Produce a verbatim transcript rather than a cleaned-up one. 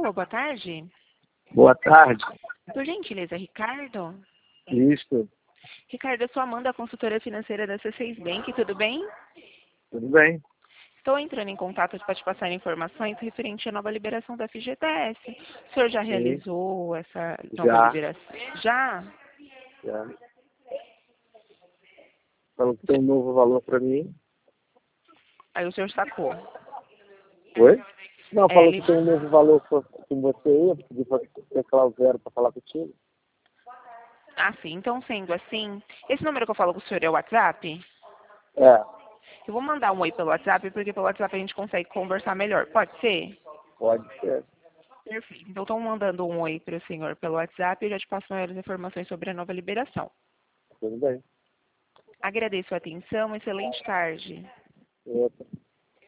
Alô, boa tarde. Boa tarde. Por gentileza, Ricardo? Isso. Ricardo, eu sou Amanda, consultora financeira da C seis Bank, tudo bem? Tudo bem? Estou entrando em contato para te passar informações referente à nova liberação da F G T S. O senhor já Sim. realizou essa nova Já. liberação? Já? Já. Falou que tem um novo valor para mim. Aí o senhor sacou. Oi? Não, É, falou ele... que tem um novo valor com você aí. Eu pedi para teclar o zero para falar contigo. Ah, sim. Então, sendo assim, esse número que eu falo com o senhor é o WhatsApp? É, Eu vou mandar um oi pelo WhatsApp, porque pelo WhatsApp a gente consegue conversar melhor. Pode ser? pode ser. Perfeito. Então, estou mandando um oi para o senhor pelo WhatsApp e eu já te passo maiores informações sobre a nova liberação. Tudo bem. Agradeço a atenção. Excelente tarde. Outra.